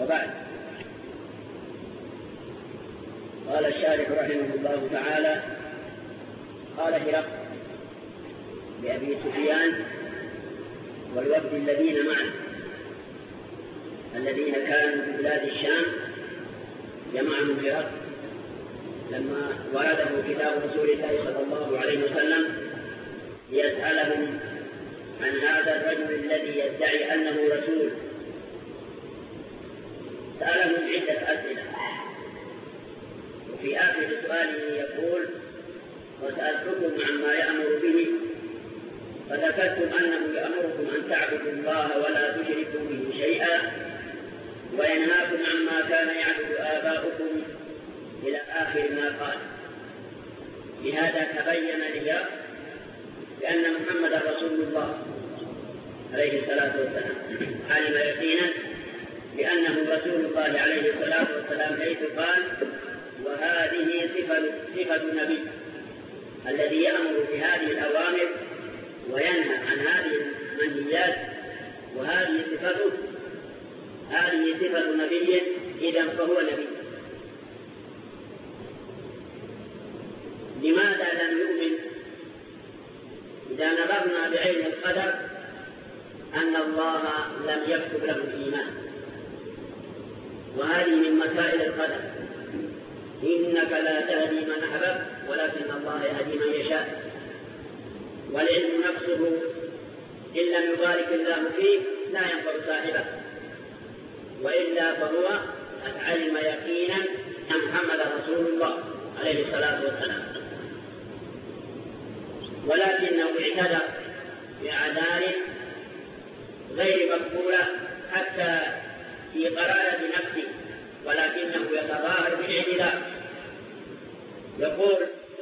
وبعد. قال الشارح رحمه الله تعالى: قال هرقل لأبي سفيان والوفد الذين معه الذين كانوا في بلاد الشام، جمعهم هرقل لما ورده كتاب رسول الله صلى الله عليه وسلم ليسألهم عن هذا الرجل الذي يدعي أنه رسول. سألهم عدة أسئلة، وفي آخر سؤاله يقول: وسألتكم عما يأمر به فذكرتم أنه يأمركم أن تعبدوا الله ولا تشركوا به شيئا، وينهاكم عما كان يعبد آباؤكم، إلى آخر ما قال. لهذا تبين لي بأن محمد رسول الله عليه الصلاة والسلام علم يقينا بأنه رسول الله عليه الصلاة والسلام، حيث قال: وهذه صفة النبي الذي يأمر بهذه الأوامر وينهى عن هذه المنهيات، وهذه صفته، هذه صفة نبي، إذن فهو نبي. لماذا لم يؤمن إذا نظرنا بعين القدر أن الله لم يكتب له الإيمان؟ وهذه من مسائل القدر: إنك لا تهدي من أحببت ولكن الله يهدي من يشاء. والعلم نفسه إن لم يبارك الله فيه لا ينفع صاحبه، وإلا فهو قد علم يقينا أن محمد رسول الله عليه الصلاة والسلام، ولكنه اعتذر بأعذار غير مقبولة حتى في قرارة نفسه، ولكنه يتظاهر بالاعتذار. يقول: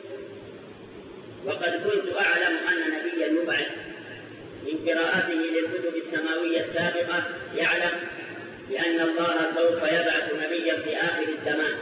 وقد كنت أعلم أن نبيا يبعث، من قراءته للكتب السماوية السابقة يعلم بأن الله سوف يبعث نبيا في آخر الزمان،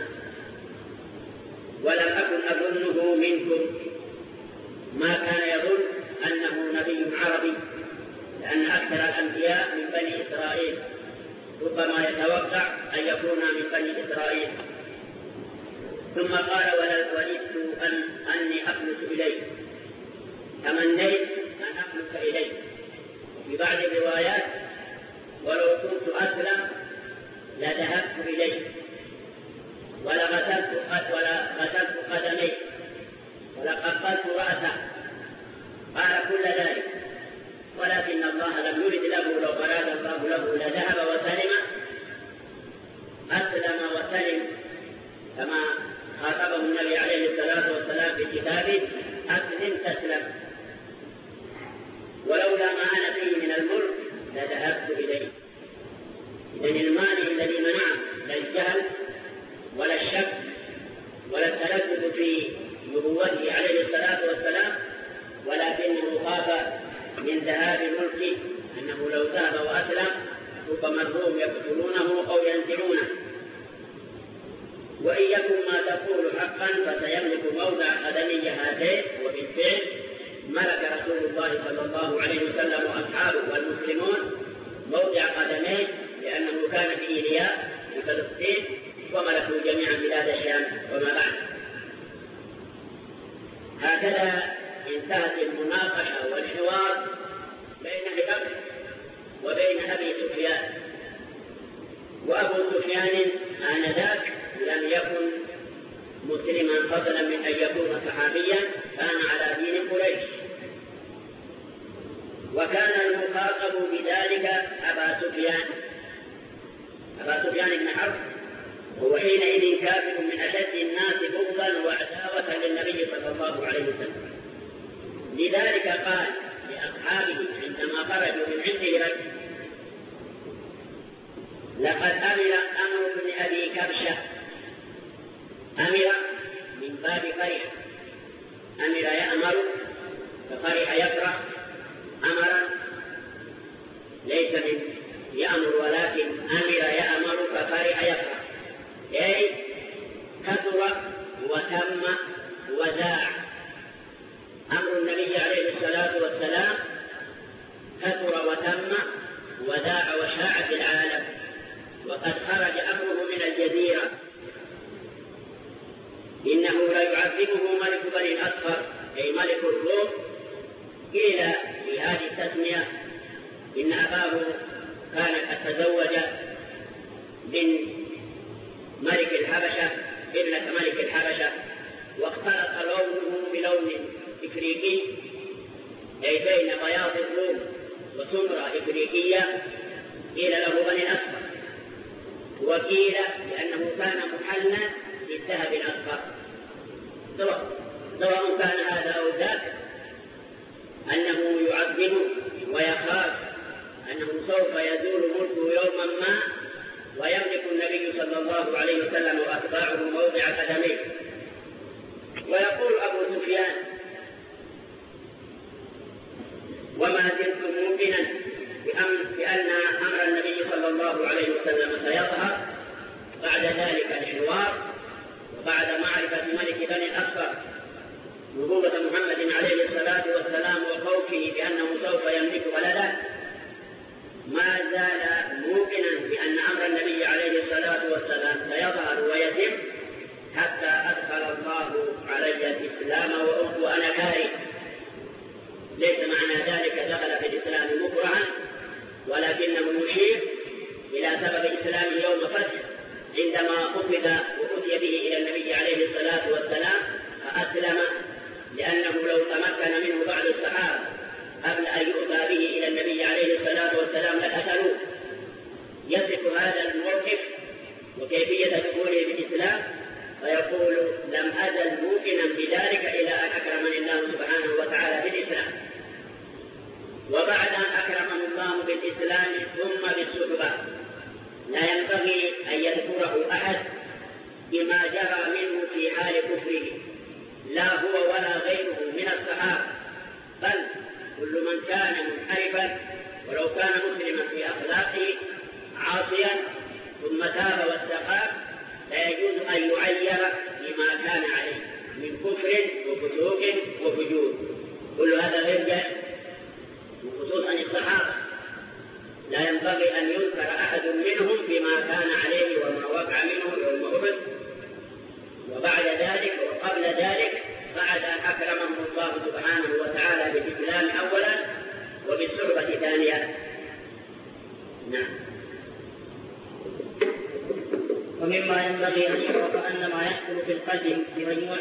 ولم أكن أظنه منكم. ما كان يظن أنه نبي عربي، لأن أكثر الأنبياء من بني إسرائيل، ربما يتوقع أن يكون من بني إسرائيل. ثم قال: وددت أني أخلص إليه، تمنيت أن أخلص إليه. في بعض الروايات: ولو كنت أسلم لذهبت إليه ولغسلت قدميه ولقبلت رأسه. قال كل ذلك، ولكن الله لم يرد له. لو أراد الله له لذهب وسلم، أسلم وسلم، كما خاطبه النبي عليه الصلاة والسلام في كتابه: أسلم تسلم. ولولا ما أنا فيه من الملك لذهبت إليه. إذن المانع الذي منعه لا الجهل ولا الشك ولا التردد في نبوته عليه الصلاة والسلام، ولكنه خاف من ذهاب ملكه، أنه لو ذهب وأسلم ربما الروم يقتلونه أو ينزعونه. وإن يكن ما تقول حقا فسيملك موضع قدمي هاتين. وبالفعل ملك رسول الله صلى الله عليه وسلم وأصحابه والمسلمون موضع قدميه، لأنه كان في إيلياء في فلسطين، وملكوا جميعا بلاد الشام وما بعد. هكذا انتهت المناقشة والحوار بين هرقل وبين أبي سفيان. وأبو سفيان آنذاك لم يكن مسلما فضلا من أن يكون صحابيا، كان على دين قريش، وكان المخاطب بذلك أبا سفيان بن حرب، هو حينئذ كافر من أشد الناس بغضا وعداوة للنبي صلى الله عليه وسلم. لذلك قال لأصحابه عندما خرجوا من عنده: لقد أمر بن أبي كبشة. أمر من باب فرح، أمر يأمر ففرح يفرح. أمر ليس من يأمر، ولكن أمر يأمر ففرح يفرح، أي كثر وتم وزاع. أمر النبي عليه الصلاة والسلام كثر وتم وذاع وشاع في العالم، وقد خرج إنه ليعذبه ملك بني الأصفر أي ملك الروم. قيل في هذه التسمية إن أباه كان قد تزوج من ملك الحبشة ابنة ملك الحبشة، واختلط لونه بلون إفريقي أي بين بياض الروم وسمرة إفريقية، قيل له بني الأصفر. وقيل لأنه كان محلى بالذهب الأصفر، سواء كان هذا أو ذاك، أنه يعظم ويخاف أنه سوف يزول ملكه يوما ما ويملك النبي صلى الله عليه وسلم وأتباعه موضع قدميه. ويقول أبو سفيان: وما زلت موقنا بأن أمر النبي صلى الله عليه وسلم سيظهر بعد ذلك الحوار وبعد معرفة ملك بني الأصفر نبوة محمد عليه الصلاة والسلام وخوفه بأنه سوف يملك ولده. ما زال موقنا بأن أمر النبي عليه الصلاة والسلام سيظهر ويتم حتى أدخل الله علي الإسلام وأنا كاره. ليس معنى ذلك دخل في الإسلام مكرها، ولكنه يشير إلى سبب إسلام يوم فتح عندما أخذ وأتي به إلى النبي عليه الصلاة والسلام فأسلم، لأنه لو تمكن منه بعض الصحابة قبل أن يؤتى به إلى النبي عليه الصلاة والسلام لقتلوه. يصف هذا الموقف وكيفية دخوله بالإسلام فيقول: لم أزل موقنا بذلك إلى أن أكرمني الله سبحانه وتعالى بالإسلام. وبعد أن أكرمه الله بالإسلام ثم بالصحبة لا ينبغي أن يذكره أحد بما جرى منه في حال كفره، لا هو ولا غيره من الصحابة، بل كل من كان منحرفا ولو كان مسلما في أخلاقه عاصيا ثم تاب واستقام لا يجوز أن يعير بما كان عليه من كفر وفسوق وفجور، كل هذا غير جائز. وخصوصا الصحابة لا ينبغي أن يذكر أحد منهم بما كان عليه وما وقع منه يوم أحد وبعد ذلك وقبل ذلك، بعد أن أكرمه الله سبحانه وتعالى بالإسلام أولا وبالصحبة ثانيا. نعم. ومما ينبغي أن يعرف أن ما يحصل في القلب في مجموع